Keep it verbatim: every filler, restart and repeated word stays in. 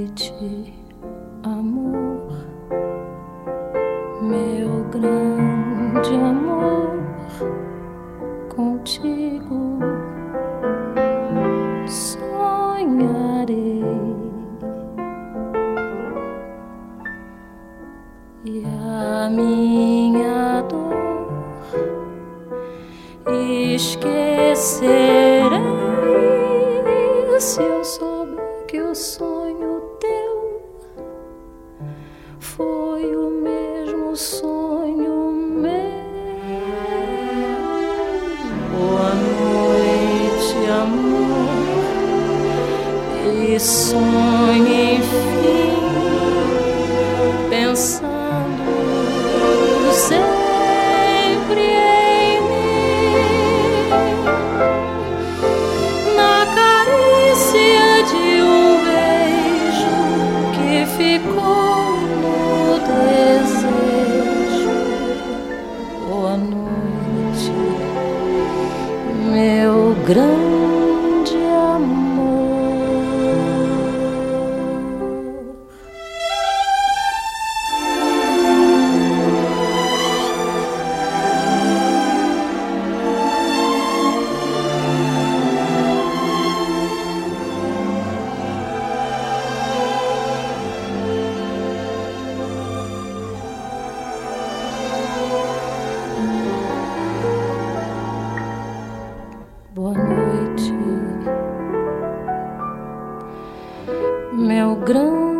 noite, amor, meu grande amor, contigo sonharei e a minha dor esquecerei se eu souber que o sonho teu foi o mesmo sonho meu. Boa noite, amor, e sonhe enfim, pensando sempre em mim, na carícia de um beijo que ficou no desejo. Boa noite, meu grande amor. Boa noite, meu grande